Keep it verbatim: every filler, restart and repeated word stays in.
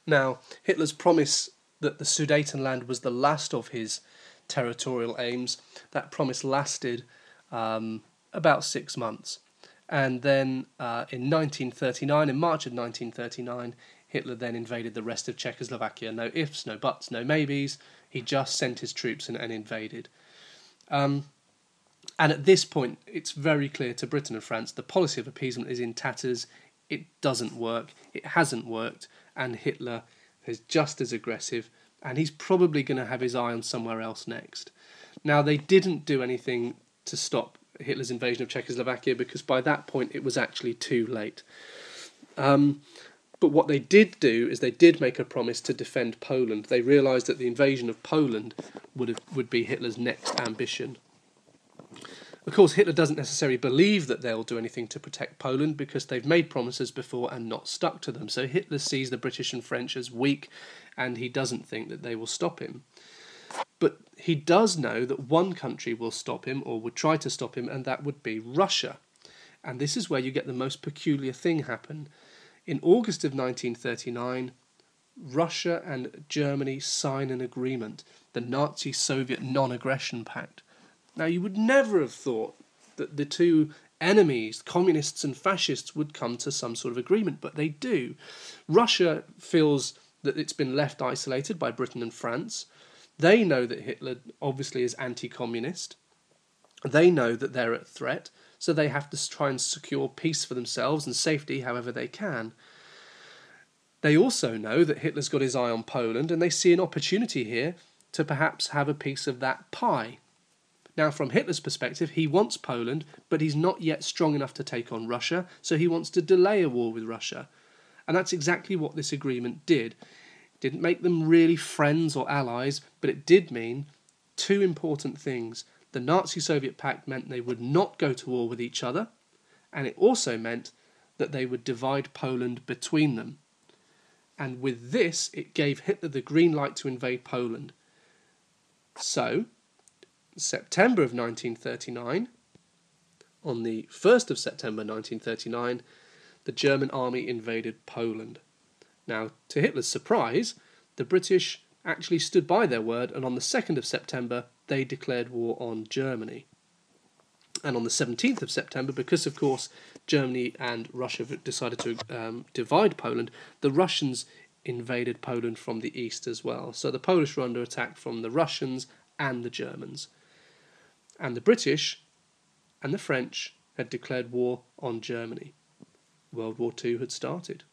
Now, Hitler's promise that the Sudetenland was the last of his territorial aims, that promise lasted um, about six months. And then uh, in nineteen thirty-nine, in March of nineteen thirty-nine, Hitler then invaded the rest of Czechoslovakia. No ifs, no buts, no maybes. He just sent his troops and, and invaded. Um, and at this point, it's very clear to Britain and France the policy of appeasement is in tatters. It doesn't work. It hasn't worked. And Hitler is just as aggressive. And he's probably going to have his eye on somewhere else next. Now, they didn't do anything to stop Hitler's invasion of Czechoslovakia because by that point it was actually too late. Um, but what they did do is they did make a promise to defend Poland. They realised that the invasion of Poland would have, would be Hitler's next ambition. Of course, Hitler doesn't necessarily believe that they'll do anything to protect Poland because they've made promises before and not stuck to them. So Hitler sees the British and French as weak and he doesn't think that they will stop him. But he does know that one country will stop him or would try to stop him, and that would be Russia. And this is where you get the most peculiar thing happen. In August of nineteen thirty-nine, Russia and Germany sign an agreement, the Nazi-Soviet Non-Aggression Pact. Now, you would never have thought that the two enemies, communists and fascists, would come to some sort of agreement, but they do. Russia feels that it's been left isolated by Britain and France. They know that Hitler obviously is anti-communist. They know that they're at threat, so they have to try and secure peace for themselves and safety however they can. They also know that Hitler's got his eye on Poland, and they see an opportunity here to perhaps have a piece of that pie. Now, from Hitler's perspective, he wants Poland, but he's not yet strong enough to take on Russia, so he wants to delay a war with Russia. And that's exactly what this agreement did. Didn't make them really friends or allies, but it did mean two important things. The Nazi-Soviet pact meant they would not go to war with each other, and it also meant that they would divide Poland between them. And with this, it gave Hitler the green light to invade Poland. So, September of nineteen thirty-nine, on the first of September nineteen thirty-nine, the German army invaded Poland. Now, to Hitler's surprise, the British actually stood by their word, and on the second of September, they declared war on Germany. And on the seventeenth of September, because, of course, Germany and Russia decided to um, divide Poland, the Russians invaded Poland from the east as well. So the Polish were under attack from the Russians and the Germans. And the British and the French had declared war on Germany. World War Two had started.